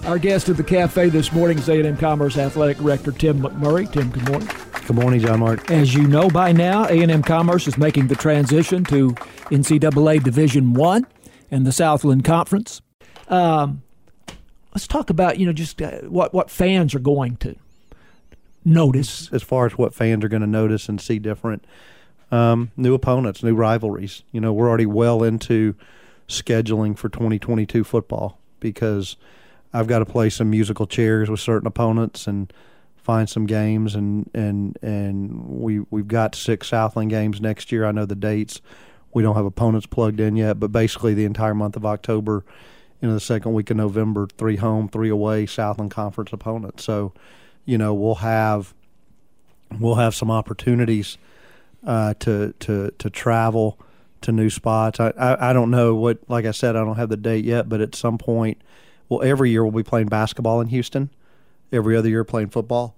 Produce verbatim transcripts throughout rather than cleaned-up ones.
Our guest at the cafe this morning is A and M Commerce Athletic Director Tim McMurray. Tim, good morning. Good morning, John Mark. As you know by now, A and M Commerce is making the transition to N C double A Division One and the Southland Conference. Um, let's talk about, you know, just uh, what, what fans are going to notice. As far as what fans are going to notice and see different, um, new opponents, new rivalries. You know, we're already well into scheduling for twenty twenty-two football because I've got to play some musical chairs with certain opponents and find some games, and and and we we've got six Southland games next year. I know the dates. We don't have opponents plugged in yet, but basically the entire month of October, you know, the second week of November, three home, three away Southland Conference opponents. So, you know, we'll have we'll have some opportunities uh, to to to travel to new spots. I, I I don't know what, like I said, I don't have the date yet, but at some point. Well, every year we'll be playing basketball in Houston. Every other year playing football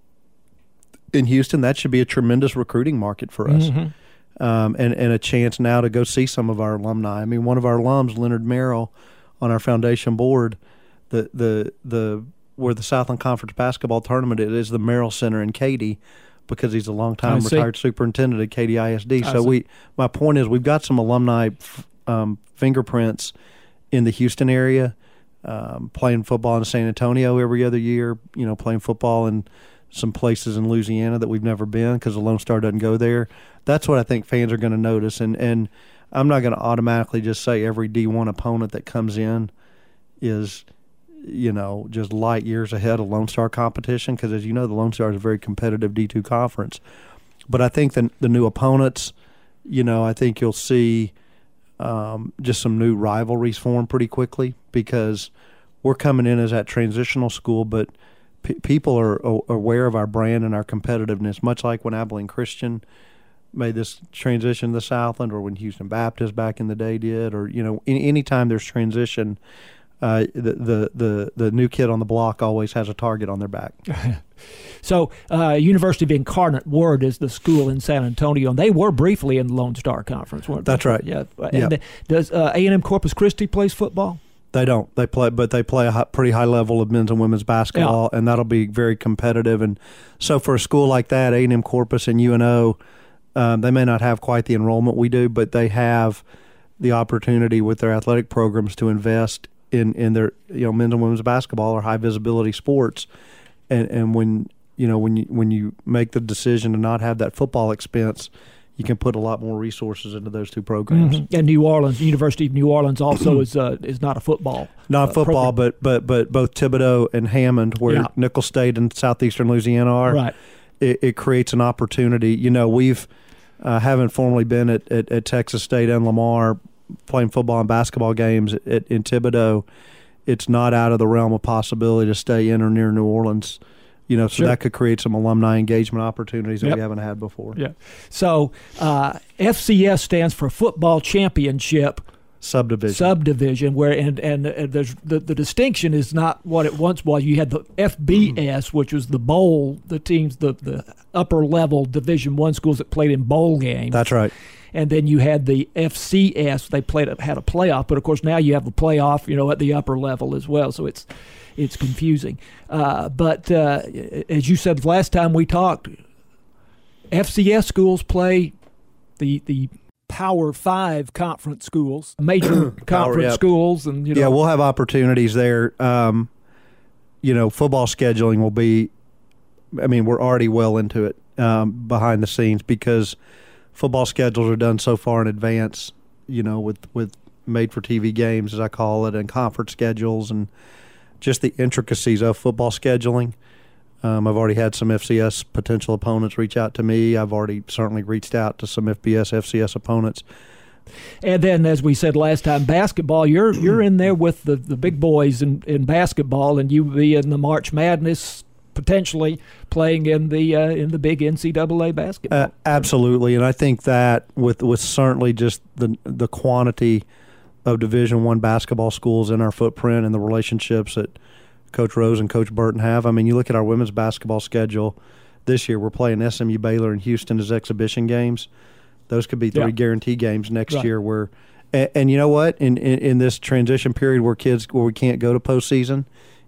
in Houston. That should be a tremendous recruiting market for us, mm-hmm. um, and, and a chance now to go see some of our alumni. I mean, one of our alums, Leonard Merrill, on our foundation board, the the the where the Southland Conference basketball tournament is, is the Merrill Center in Katy, because he's a longtime retired superintendent at Katy I S D. I so see. we, my point is, we've got some alumni um, fingerprints in the Houston area. Um, playing football in San Antonio every other year, you know, playing football in some places in Louisiana that we've never been because the Lone Star doesn't go there. That's what I think fans are going to notice. And, and I'm not going to automatically just say every D one opponent that comes in is, you know, just light years ahead of Lone Star competition because, as you know, the Lone Star is a very competitive D two conference. But I think the, the new opponents, you know, I think you'll see um, just some new rivalries form pretty quickly because we're coming in as that transitional school, but p- people are a- aware of our brand and our competitiveness, much like when Abilene Christian made this transition to Southland, or when Houston Baptist back in the day did, or, you know, any, anytime there's transition, uh, the, the, the, the new kid on the block always has a target on their back. So uh, University of Incarnate Word is the school in San Antonio, and they were briefly in the Lone Star Conference, weren't they? That's right. Yeah. And yep. Does uh, A and M Corpus Christi plays football? They don't. They play, but they play a high, pretty high level of men's and women's basketball, yeah. and that'll be very competitive. And so for a school like that, A and M Corpus and U N O, um, they may not have quite the enrollment we do, but they have the opportunity with their athletic programs to invest in, in their, you know, men's and women's basketball or high visibility sports. And and when you know when you when you make the decision to not have that football expense, you can put a lot more resources into those two programs. Mm-hmm. And New Orleans, University of New Orleans, also is uh, is not a football, not uh, football, program. but but but both Thibodaux and Hammond, where yeah. Nicholls State and Southeastern Louisiana are, right. it, it creates an opportunity. You know, we've uh, haven't formally been at, at, at Texas State and Lamar playing football and basketball games at, at, in Thibodaux. It's not out of the realm of possibility to stay in or near New Orleans. You know, so sure. that could create some alumni engagement opportunities that yep. we haven't had before. Yeah. So uh, F C S stands for Football Championship Subdivision. Subdivision, where and and, and there's the, the distinction is not what it once was. You had the F B S, mm-hmm. which was the bowl, the teams, the the upper level Division One schools that played in bowl games. That's right. And then you had the F C S. They played had a playoff, but of course now you have a playoff, you know, at the upper level as well. So it's it's confusing. Uh, but uh, as you said last time we talked, F C S schools play the the Power Five conference schools, major conference Power, yep. schools, and you know. Yeah, we'll have opportunities there. Um, you know, football scheduling will be. I mean, we're already well into it um, behind the scenes because football schedules are done so far in advance, you know, with, with made-for-T V games, as I call it, and conference schedules and just the intricacies of football scheduling. Um, I've already had some F C S potential opponents reach out to me. I've already certainly reached out to some F B S, F C S opponents. And then, as we said last time, basketball, you're you're in there with the, the big boys in, in basketball, and you be in the March Madness potentially playing in the uh, in the big N C double A basketball. Uh, absolutely, and I think that with with certainly just the the quantity of Division One basketball schools in our footprint and the relationships that Coach Rose and Coach Burton have. I mean, you look at our women's basketball schedule this year. We're playing S M U, Baylor, and Houston as exhibition games. Those could be three yeah. guarantee games next right. year. Where, and, and you know what? In, in in this transition period where kids where we can't go to postseason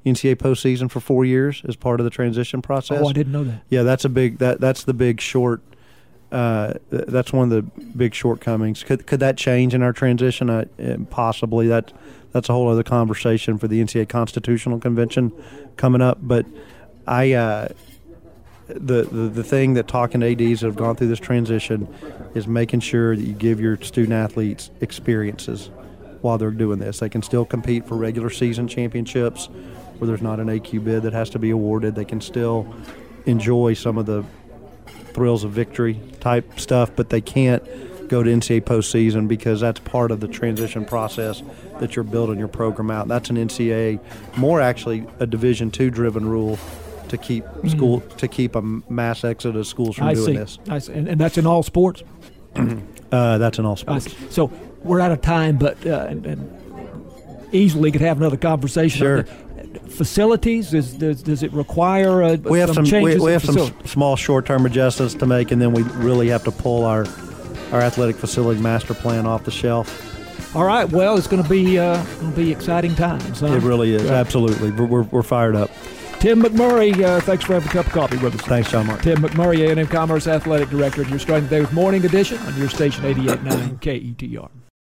N C double A postseason for four years as part of the transition process. Oh, I didn't know that. Yeah, that's a big that that's the big short. Uh, that's one of the big shortcomings. Could could that change in our transition? Uh, possibly. That that's a whole other conversation for the N C double A Constitutional Convention coming up. But I, uh, the, the the thing that talking to A Ds that have gone through this transition is making sure that you give your student athletes experiences while they're doing this. They can still compete for regular season championships where there's not an A Q bid that has to be awarded. They can still enjoy some of the thrills of victory type stuff, but they can't go to N C double A postseason because that's part of the transition process that you're building your program out. That's an N C double A, more actually a Division two driven rule to keep mm-hmm. school to keep a mass exodus of schools from I doing see. this. I see. And, and that's in all sports? uh, that's in all sports. So we're out of time, but uh, and, and easily could have another conversation. Sure. Facilities, is, does, does it require uh, we have some, some changes? We, we have some facility? s- small short-term adjustments to make, and then we really have to pull our our athletic facility master plan off the shelf. All right. Well, it's going to be uh, going to be exciting times. Huh? It really is. Yeah. Absolutely. We're, we're we're fired up. Tim McMurray, uh, thanks for having a cup of coffee with us. Thanks, John Mark. Tim McMurray, A and M Commerce Athletic Director, and you're starting the day with Morning Edition on your station eighty-eight point nine K E T R.